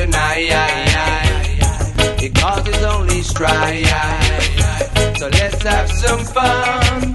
tonight, because it's only strife. So let's have some fun